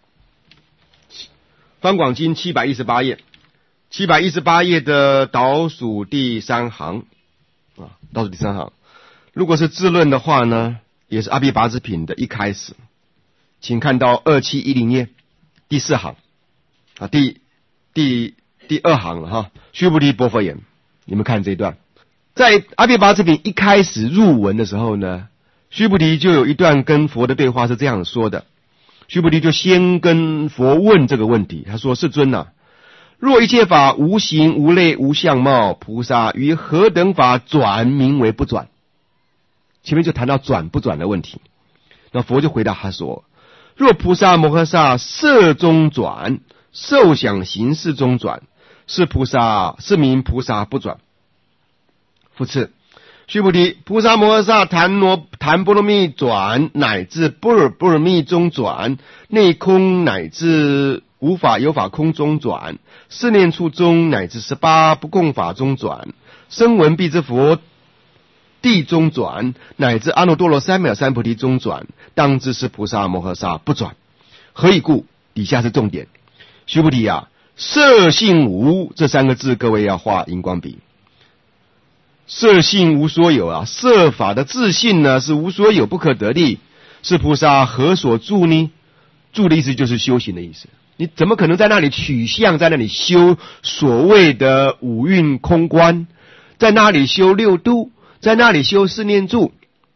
方广经七百一十八页，七百一十八页的倒数第三行啊，倒数第三行。如果是智论的话呢，也是阿毗跋致品的一开始，请看到二七一零页第四行啊，第第第二行了哈。须菩提薄佛言，你们看这一段，在阿毗跋致品一开始入文的时候呢，须菩提就有一段跟佛的对话是这样说的。须菩提就先跟佛问这个问题，他说：世尊啊，若一切法无形无类无相貌，菩萨于何等法转名为不转？前面就谈到转不转的问题，那佛就回答他说：若菩萨摩诃萨色中转，受想行识中转，是菩萨是名菩萨不转。复次， 须菩提，菩萨摩诃萨檀罗檀波罗蜜转乃至般若波罗蜜中转，内空乃至无法有法空中转，四念处中乃至十八不共法中转，声闻辟支佛地中转，乃至阿耨多罗三藐三菩提中转，当知是菩萨摩诃萨不转。何以故？底下是重点。须菩提啊，色性无这三个字，各位要画荧光笔。色性无所有啊，色法的自性呢是无所有不可得的，是菩萨何所住呢？住的意思就是修行的意思。你怎么可能在那里取相，在那里修所谓的五蕴空观，在那里修六度，在那里修四念住？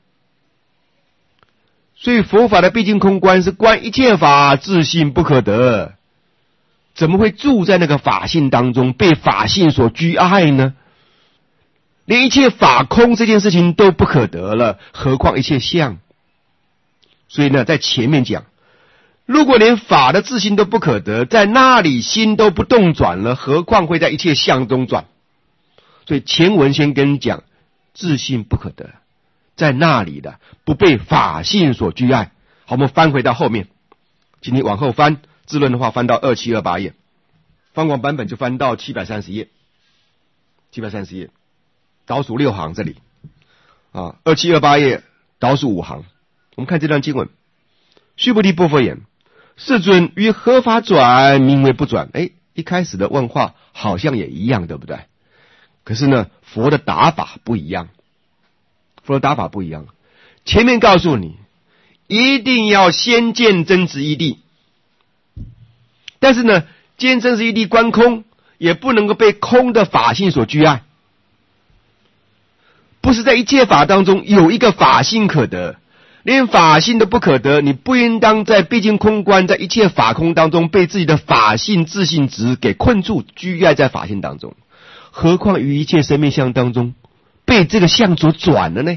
所以佛法的毕竟空观是观一切法自性不可得，怎么会住在那个法性当中，被法性所居爱呢？连一切法空这件事情都不可得了，何况一切相？所以呢，在前面讲，如果连法的自性都不可得，在那里心都不动转了，何况会在一切相中转？所以前文先跟你讲，自性不可得，在那里的不被法性所居爱。好，我们翻回到后面，请你往后翻，自论的话翻到二七二八页，方广版本就翻到七百三十页，七百三十页。倒数六行这里啊，二七二八页倒数五行，我们看这段经文。须菩提波佛言：世尊于何法转，名为不转？哎，一开始的问话好像也一样，对不对？可是呢，佛的打法不一样，佛的打法不一样。前面告诉你，一定要先见真实义谛，但是呢，见真实义谛观空，也不能够被空的法性所居爱。不是在一切法当中有一个法性可得，连法性都不可得，你不应当在毕竟空观，在一切法空当中被自己的法性自性执给困住，居爱在法性当中，何况于一切生命相当中被这个相所转了呢？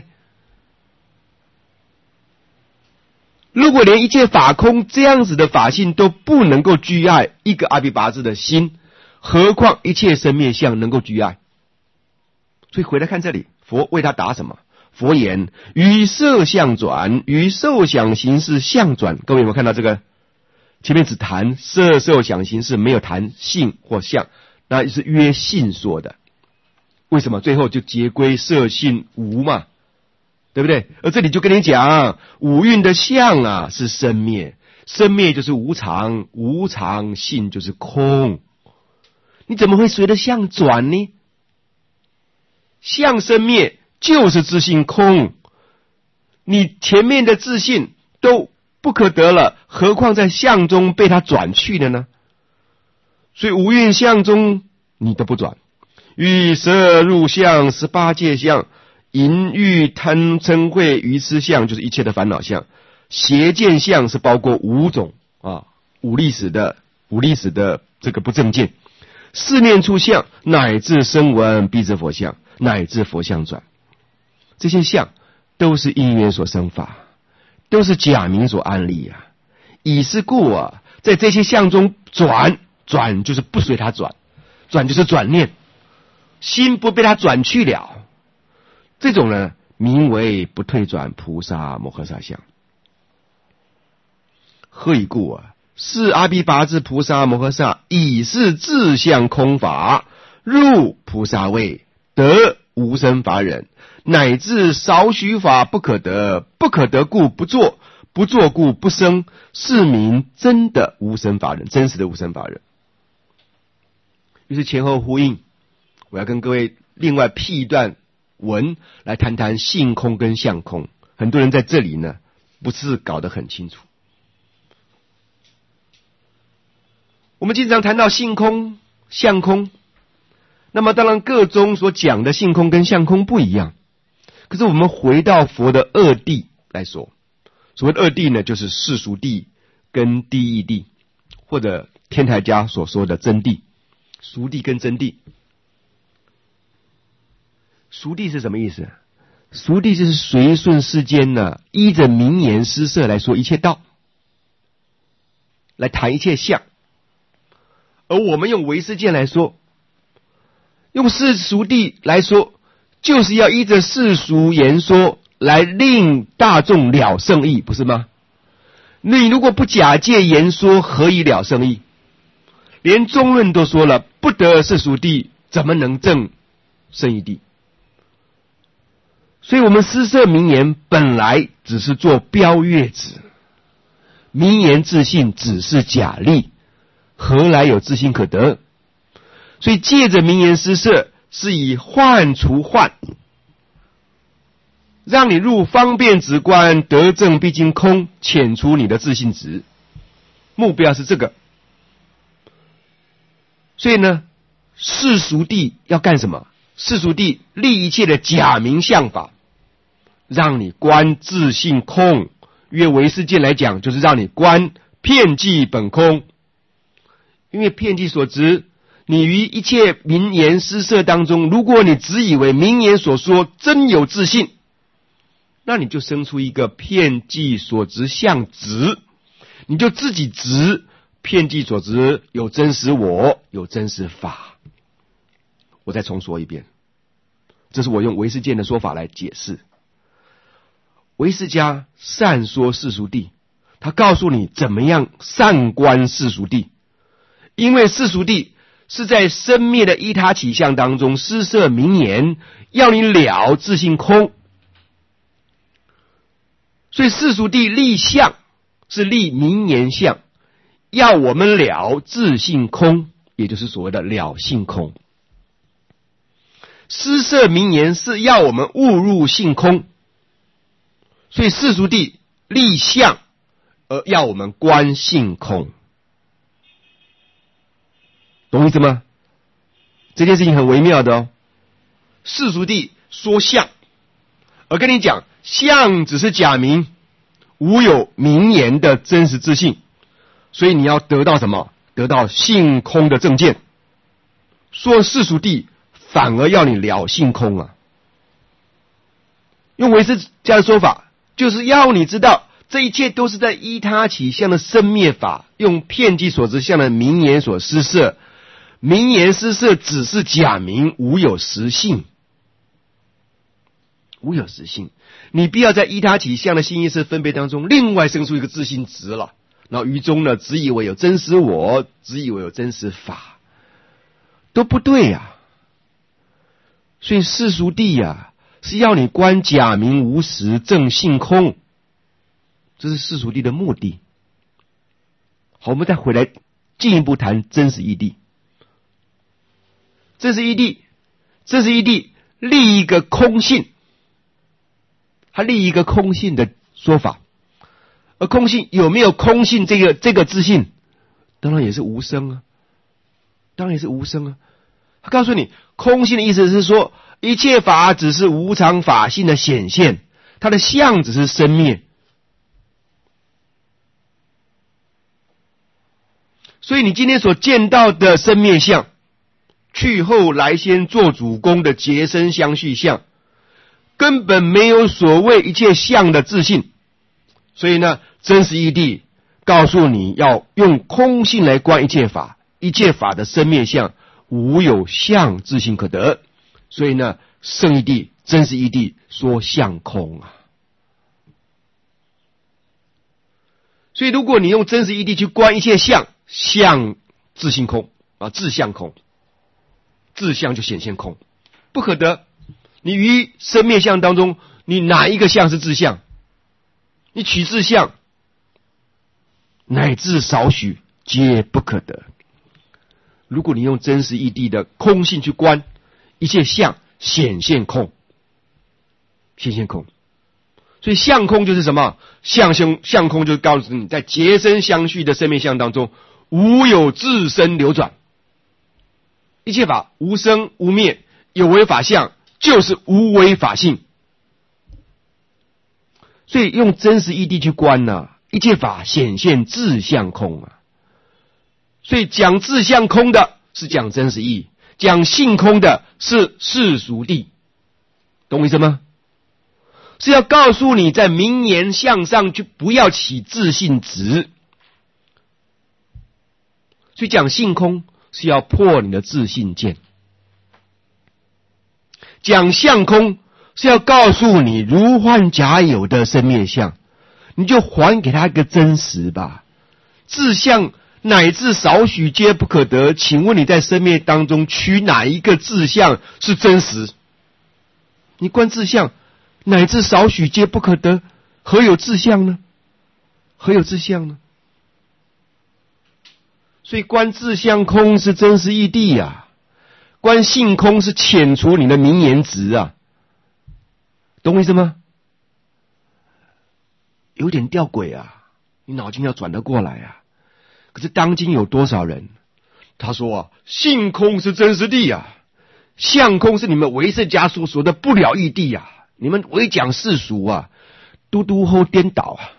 如果连一切法空这样子的法性都不能够居爱一个阿鞞跋致的心，何况一切生灭相能够居爱？所以回来看这里，佛为他答什么？佛言：于色相转，于受想行识相转。各位有没有看到这个？前面只谈色受想行识，没有谈性或相，那是约性说的。为什么最后就结归色性无嘛？对不对？而这里就跟你讲，五蕴的相啊是生灭，生灭就是无常，无常性就是空。你怎么会随着相转呢？相生灭就是自性空，你前面的自性都不可得了，何况在相中被它转去了呢？所以五蕴相中你都不转，欲色入相，十八界相，淫欲贪嗔恚愚痴相，就是一切的烦恼相。邪见相是包括五种啊，五历史的五历史的这个不正见。四念处相乃至声闻辟支佛相，乃至佛相转，这些相都是因缘所生法，都是假名所安立啊。以是故啊，在这些相中转，转就是不随它转，转就是转念，心不被它转去了。这种呢，名为不退转菩萨摩诃萨相。何以故啊？是阿鞞跋致菩萨摩诃萨以是自相空法，入菩萨位，得无生法忍，乃至少许法不可得，不可得故不作，不作故不生，是名真的无生法忍，真实的无生法忍。于是前后呼应，我要跟各位另外辟一段文来谈谈性空跟相空。很多人在这里呢，不是搞得很清楚。我们经常谈到性空、相空，那么当然各宗所讲的性空跟相空不一样。可是我们回到佛的二谛来说，所谓的二谛呢，就是世俗谛跟第一谛，或者天台家所说的真谛。俗谛跟真谛，俗谛是什么意思？俗谛就是随顺世间呢，依着名言施设来说一切道，来谈一切相。而我们用唯识见来说，用世俗谛来说， 就是要依着世俗言说来令大众了圣意，不是吗？你如果不假借言说，何以了圣意？连中论都说了，不得世俗谛，怎么能证圣义谛？所以我们诗社名言本来只是做标月子，名言自信只是假立，何来有自信可得？所以借着名言诗社，是以幻除幻，让你入方便直观，得正必经空，遣除你的自信执，目标是这个。所以呢，世俗谛要干什么？世俗谛立一切的假名相法，让你观自性空。约唯识见来讲，就是让你观遍计本空。因为遍计所执，你于一切名言诗社当中，如果你只以为名言所说真有自信，那你就生出一个遍计所执相执，你就自己执遍计所执有真实我，有真实法。我再重说一遍，这是我用唯识见的说法来解释。唯识家善说世俗谛，他告诉你怎么样善观世俗谛，因为世俗谛是在生灭的依他起相当中施设名言，要你了自性空。所以世俗谛立相是立名言相，要我们了自性空，也就是所谓的了性空。施设名言是要我们悟入性空，所以世俗谛立相而要我们观性空，懂意思吗？这件事情很微妙的哦。世俗谛说相，而跟你讲相只是假名，无有名言的真实自性，所以你要得到什么？得到性空的正见。说世俗谛反而要你了性空啊。用唯识家的说法，就是要你知道这一切都是在依他起相的生灭法，用遍计所执相的名言所施设，名言施设只是假名，无有实性，无有实性。你必要在依他起相的性意识分别当中，另外生出一个自性执了，然后于中呢，只以为有真实我，只以为有真实法，都不对呀、啊。所以世俗谛呀、啊，是要你观假名无实，证性空，这是世俗谛的目的。好，我们再回来进一步谈真实义谛。真实义谛，真实义谛立一个空性，他立一个空性的说法。而空性有没有空性这个这个自性？当然也是无生啊，当然也是无生啊。他告诉你，空性的意思是说，一切法只是无常法性的显现，它的相只是生灭。所以你今天所见到的生灭相，去后来先做主公的结生相续相，根本没有所谓一切相的自性。所以呢，真实义谛告诉你要用空性来观一切法，一切法的生灭相无有相自性可得。所以呢，圣义谛、真实义谛说相空啊。所以如果你用真实义谛去观一切相，相自性空啊，自相空，自相就显现空，不可得。你于生灭相当中，你哪一个相是自相？你取自相，乃至少许皆不可得。如果你用真实义谛的空性去观一切相，显现空，显现空。所以相空就是什么？相相相空就是告诉你，在结生相续的生灭相当中，无有自身流转，一切法无生无灭，有为法相就是无为法性。所以用真实义谛去观呢、啊，一切法显现自相空啊。所以讲自相空的是讲真实义，讲性空的是世俗谛，懂我意思吗？是要告诉你在名言相上就不要起自性执。所以讲性空是要破你的自性见， 讲相空是要告诉你如幻假有的生灭相，你就还给他一个真实吧。自相乃至少许皆不可得，请问你在生灭当中取哪一个自相是真实？你观自相乃至少许皆不可得，何有自相呢？何有自相呢？所以观自相空是真实义谛啊，观性空是遣除你的名言执啊，懂我意思吗？有点吊诡啊，你脑筋要转得过来啊。可是当今有多少人他说啊，性空是真实谛啊，相空是你们唯识家所说的不了义谛啊，你们唯讲世俗啊，嘟嘟后颠倒啊。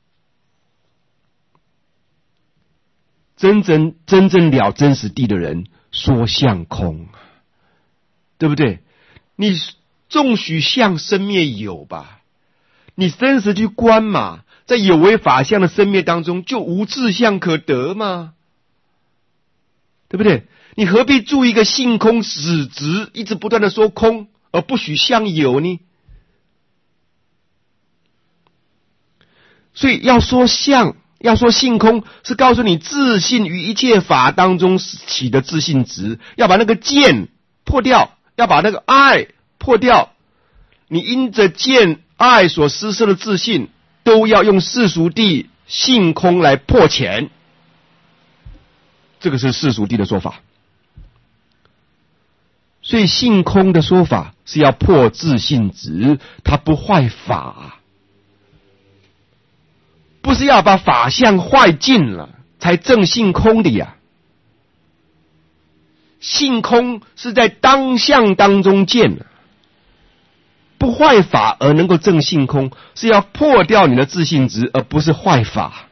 真正真正了真实谛的人说相空，对不对？你纵许相生灭有吧，你真实去观嘛，在有为法相的生灭当中就无自相可得嘛，对不对？你何必注一个性空死执，一直不断的说空而不许相有呢？所以要说相，要说性空，是告诉你自信于一切法当中起的自信执，要把那个见破掉，要把那个爱破掉。你因着见爱所施设的自信，都要用世俗谛性空来破前。这个是世俗谛的说法。所以性空的说法是要破自信执，它不坏法，不是要把法相坏尽了才证性空的呀。性空是在当相当中见的，不坏法而能够证性空，是要破掉你的自信执，而不是坏法。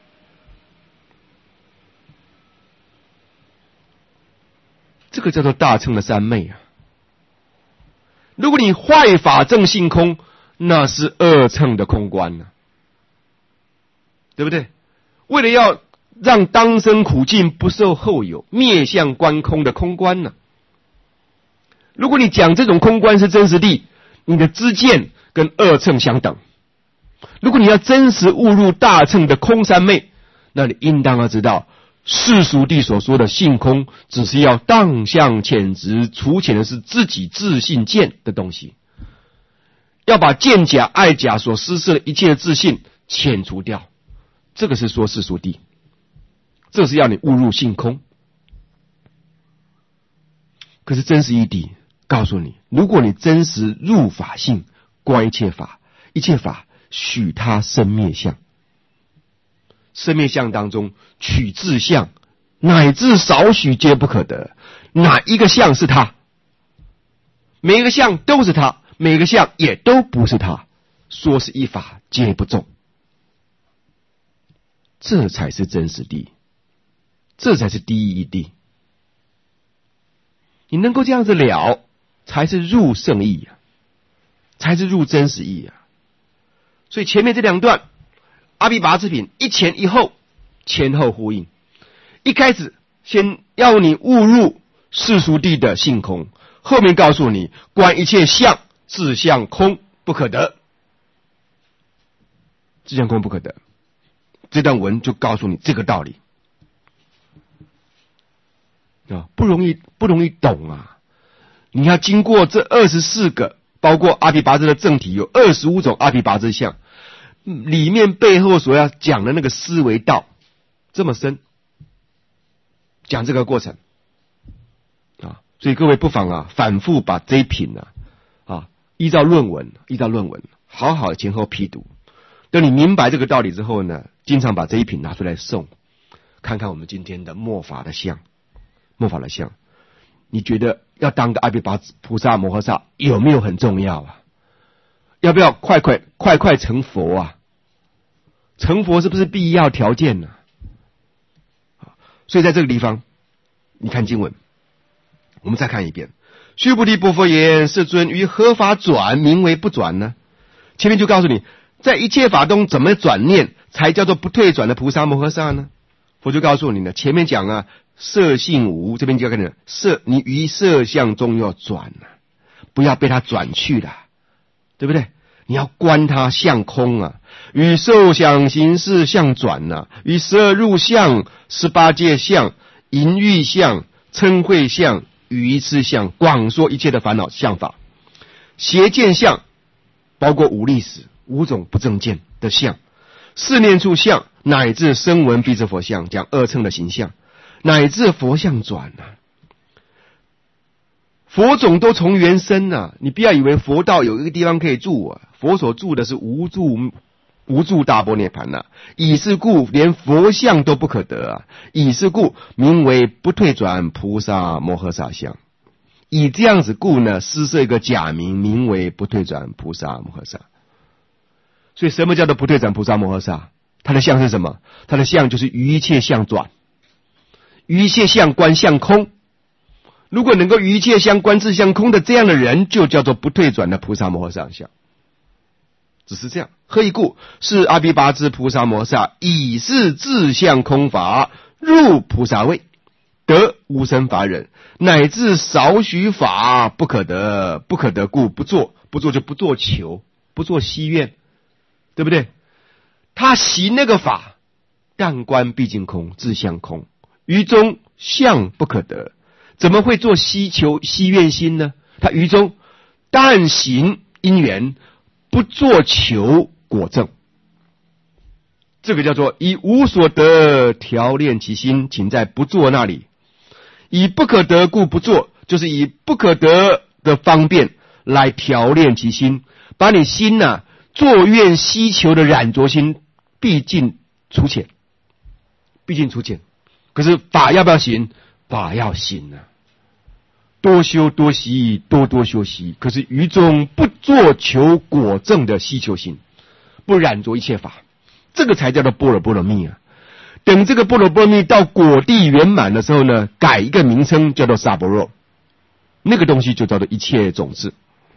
这个叫做大乘的三昧啊。如果你坏法证性空，那是二乘的空观啊，对不对？为了要让当生苦境不受后有，灭相观空的空观呢、啊？如果你讲这种空观是真实谛，你的知见跟二乘相等。如果你要真实悟入大乘的空三昧，那你应当要知道世俗谛所说的性空，只是要当相遣执，除遣的是自己自信见的东西，要把见假爱假所施设的一切的自信遣除掉。这个是说世俗谛，这是要你悟入性空。可是真实义谛告诉你，如果你真实入法性，观一切法，一切法许他生灭相，生灭相当中取自相，乃至少许皆不可得。哪一个相是他？每一个相都是他，每一个相也都不是他。说是一法皆不中，这才是真实谛，这才是第一义谛。你能够这样子了，才是入圣义啊，才是入真实义啊。所以前面这两段阿鞞跋致品一前一后，前后呼应。一开始先要你悟入世俗谛的性空，后面告诉你观一切相，自相空不可得，自相空不可得。这段文就告诉你这个道理啊，不容易不容易懂啊！你要经过这二十四个，包括阿鞞跋致的正体有二十五种阿鞞跋致相，里面背后所要讲的那个思维道这么深，讲这个过程啊，所以各位不妨啊反复把这一品啊啊依照论文依照论文好好前后批读。等你明白这个道理之后呢，经常把这一品拿出来诵，看看我们今天的末法的相，末法的相，你觉得要当个阿鞞菩萨摩诃萨有没有很重要啊？要不要快快快快成佛啊？成佛是不是必要条件呢、啊？所以在这个地方，你看经文，我们再看一遍。须菩提薄佛言：世尊，于何法转名为不转呢？前面就告诉你，在一切法中怎么转念才叫做不退转的菩萨摩诃萨呢？佛就告诉你呢，前面讲啊，色性无，这边就要跟你色，你于色相中要转啊， 不要被它转去了，对不对？你要观它相空啊，与受想行识相转啊，与十二入相、十八界相、淫欲相、嗔恚相、愚痴相，广说一切的烦恼相法。邪见相包括五力使五种不正见的相，四念处相，乃至声闻辟支佛相，讲二乘的形象，乃至佛相转啊。佛种都从缘生啊，你不要以为佛道有一个地方可以住啊，佛所住的是无住无住大般涅槃呐。以是故，连佛相都不可得啊。以是故，名为不退转菩萨摩诃萨相。以这样子故呢，施设一个假名，名为不退转菩萨摩诃萨。所以，什么叫做不退转菩萨摩诃萨？他的相是什么？他的相就是于一切相转，于一切相观相空。如果能够于一切相观自相空的这样的人，就叫做不退转的菩萨摩诃萨相。只是这样。何以故？是阿鞞跋致菩萨摩诃萨以是自相空法入菩萨位，得无生法忍，乃至少许法不可得。不可得故不做，不做就不做求，不做希愿，对不对？他行那个法，但观毕竟空，自相空，于中相不可得，怎么会做希求希愿心呢？他于中但行因缘，不做求果证。这个叫做以无所得调练其心，请在不做那里。以不可得故不做，就是以不可得的方便来调练其心，把你心呐、啊、作愿希求的染着心毕竟除浅，毕竟除浅。可是法要不要行？法要行啊，多修多习，多多修习。可是于中不做求果证的希求心，不染着一切法，这个才叫做般若波罗蜜啊。等这个般若波罗蜜到果地圆满的时候呢，改一个名称叫做萨婆若，那个东西就叫做一切种子。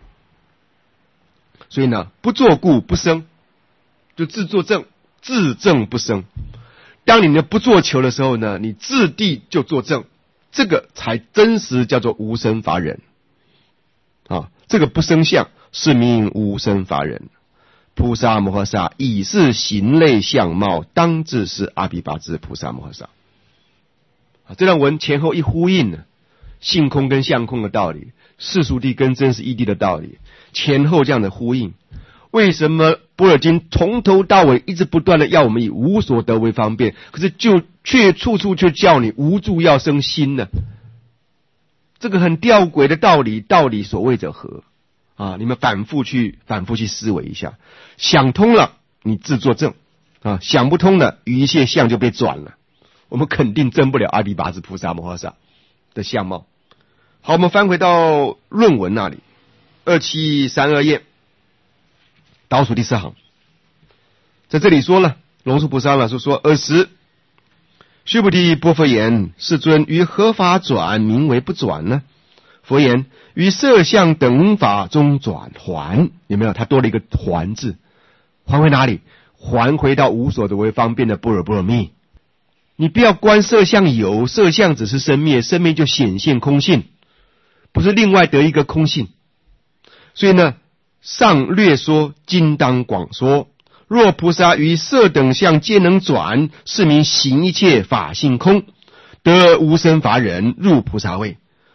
所以呢，不做故不生，就自作证，自证不生。当你呢不做求的时候呢，你自地就作证，这个才真实叫做无生法忍啊。这个不生相是名无生法忍。菩萨摩诃萨以是行类相貌，当自是阿鞞跋致菩萨摩诃萨。啊，这段文前后一呼应呢，性空跟相空的道理，世俗谛跟真实义谛的道理，前后这样的呼应。为什么般若经从头到尾一直不断的要我们以无所得为方便，可是就却处处却叫你无住要生心呢？这个很吊诡的道理，道理所谓者何啊？你们反复去反复去思维一下，想通了你自作证啊，想不通了于一切相就被转了，我们肯定证不了阿鞞跋致菩萨摩诃萨的相貌。好，我们翻回到论文那里，二七三二页倒数第四行，在这里说了，龙树菩萨老师说：尔时须菩提波佛言，世尊于何法转名为不转呢？佛言：于色相等法中转还。有没有？他多了一个还字，还回哪里？还回到无所得为方便的般若波罗蜜。你不要观色相有，色相只是生灭，生灭就显现空性，不是另外得一个空性。所以呢，上略说，今当广说。若菩萨于色等相皆能转，是名行一切法性空，得无生法忍，入菩萨位。